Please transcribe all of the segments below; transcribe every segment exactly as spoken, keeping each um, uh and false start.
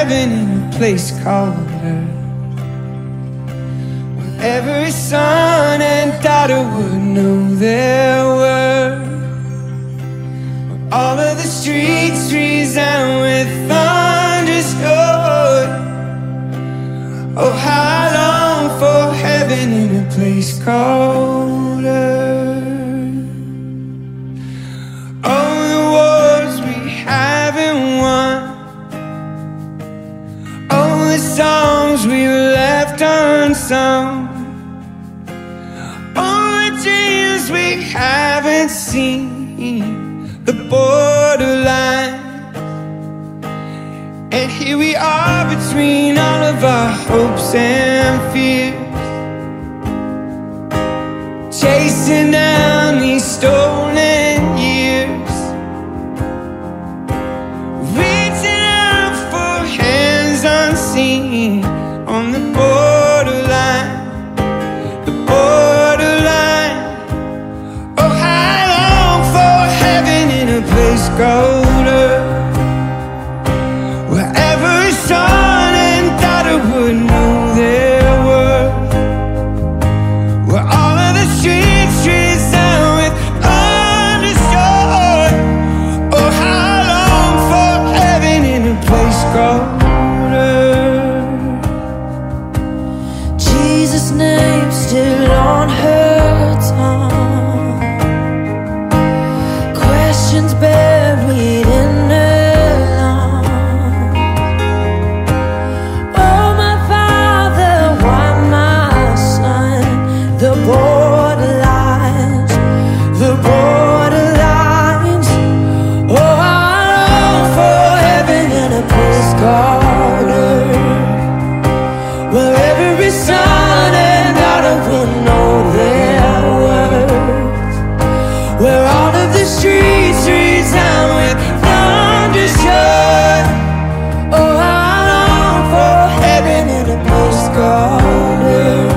heaven in a place called earth, where every son and daughter would know their worth, where all of the streets resound with thunder's joy. Oh, how I long for heaven in a place called earth. Oh, the wars we haven't won, oh, the songs we left unsung, oh, the dreams we haven't seen, the borderline. And here we are between all of our hopes and fears, chasing down these stolen years, reaching out for hands unseen on the borderline, the borderline. Oh, how I long for heaven in a place called earth, where every son and daughter would know their worth, where all of the streets resound with understood. Oh, how I long for heaven in a place called earth. Jesus' name still on her tongue, questions buried in her lungs. Oh, my Father, why my Son? The borderlines, the borderlines. Oh, I long for heaven in a place called earth, where every son and daughter will know their worth, where all of the streets resound with thunder's joy. Oh, I long for heaven in a place called earth.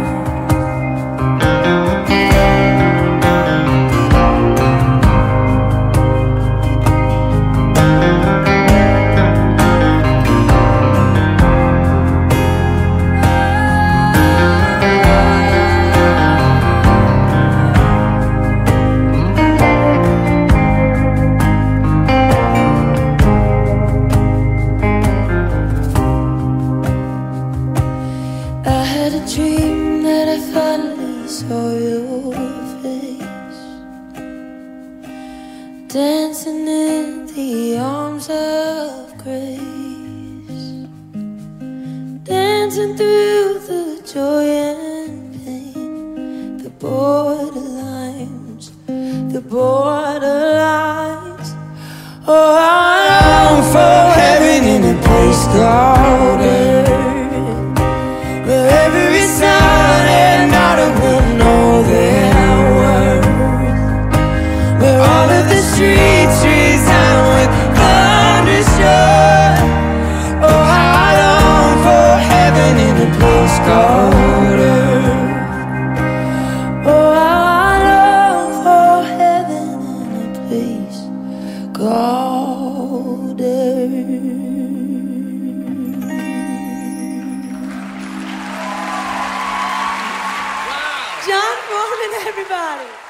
I had a dream that I finally saw your face, dancing in the arms of grace, dancing through the joy and pain, the borderlines, the borderlines. Oh, I long for heaven in a place called earth, where every son and daughter will know their worth, where all of the streets resound with thunder's joy. Oh, how I long for heaven in a place called earth. Oh, how I long for heaven in a place called earth. John Foreman, everybody.